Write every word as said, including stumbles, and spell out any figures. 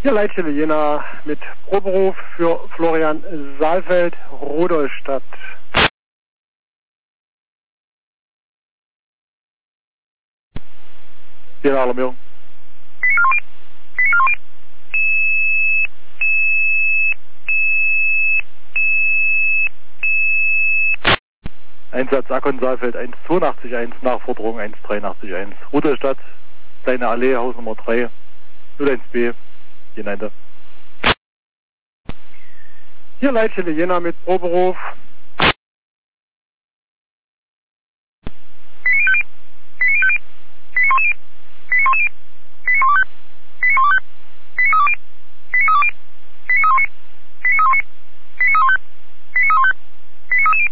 Hier Leitstelle Jena mit Proberuf für Florian Saalfeld, Rudolstadt. Jena Alarmierung. Einsatz Akkon Saalfeld eins zwei acht eins, Nachforderung eins drei acht eins. Rudolstadt, Kleine Allee, Haus Nummer drei, null eins B, Jena. Hier Leitstelle Jena mit Proberuf